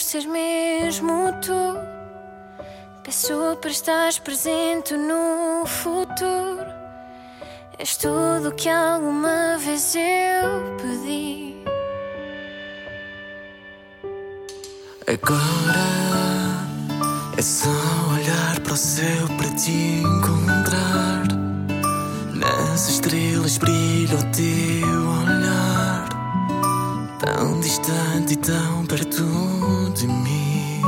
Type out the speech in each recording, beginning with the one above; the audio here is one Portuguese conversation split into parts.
ser mesmo tu. Peço para estar presente no futuro. És tudo o que alguma vez eu pedi. Agora é só olhar para o céu para te encontrar. Nas estrelas brilha o teu olhar, tão distante e tão perto de mim.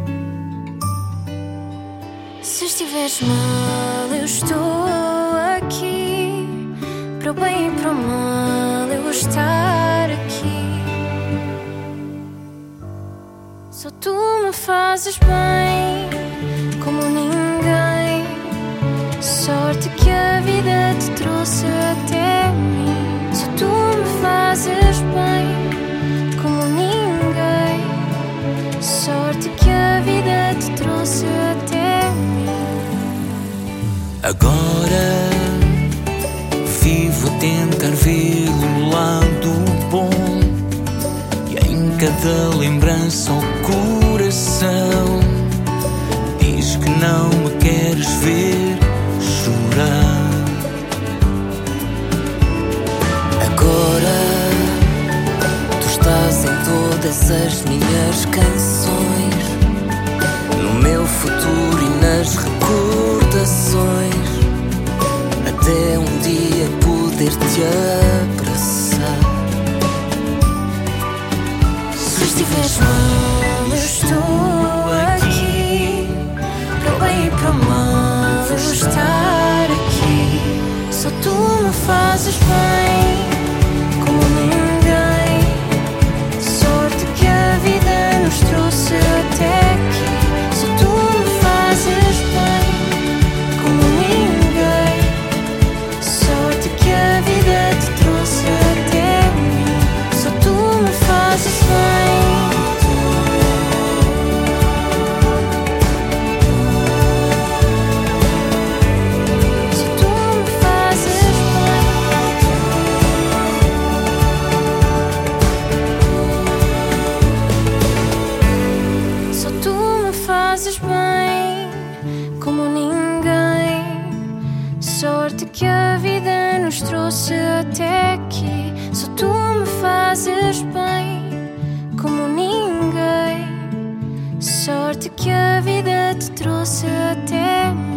Se estiveres mal, eu estou aqui. Para o bem e para o mal, eu vou estar aqui. Só tu me fazes bem, como ninguém. Sorte que a vida te trouxe até mim. Só tu me fazes bem, como ninguém. Sorte que a vida te trouxe até mim. Agora vivo a tentar ver o lado bom, e em cada lembrança o coração diz que não me queres ver chorar. Agora tu estás em todas as minhas canções, no meu futuro e nas recordações, até um dia poder te abraçar. Se estiveres mal, eu estou aqui. Para o bem e para o mal, eu vou estar aqui. Só tu me fazes bem, como ninguém. Sorte que a vida nos trouxe até aqui. Só tu me fazes bem, como ninguém. Sorte que a vida te trouxe até mim. Só tu me fazes bem. Só tu me fazes bem. Só tu me fazes bem, como ninguém. Sorte que a vida nos trouxe até aqui. Só tu me fazes bem, como ninguém. Sorte que a vida te trouxe até mim.